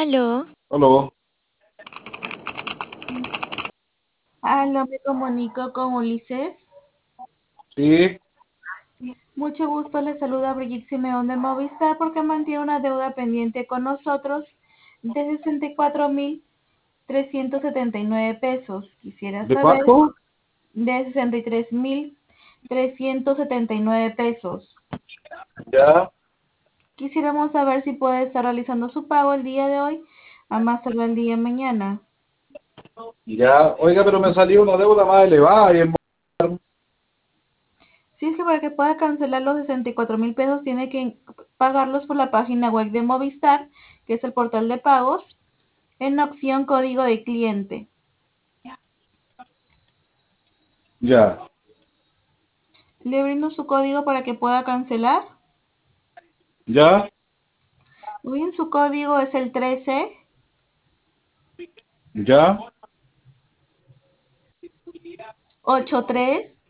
Aló, Aló, Aló, me comunico con Ulises. sí, Mucho gusto, le saluda Brigitte Simeón de Movistar porque mantiene una deuda pendiente con nosotros de 64.379 pesos. Quisiera ¿de saber cuánto? de 63.379 pesos. Ya, Quisiéramos saber si puede estar realizando su pago el día de hoy, a más tardar el día de mañana. ya, oiga, pero me salió una deuda más elevada Si es que para que pueda cancelar los 64.000 pesos tiene que pagarlos por la página web de Movistar, que es el portal de pagos, en opción código de cliente. ya, Le brindo su código para que pueda cancelar. ya, Muy bien, su código es el 13 ya, 83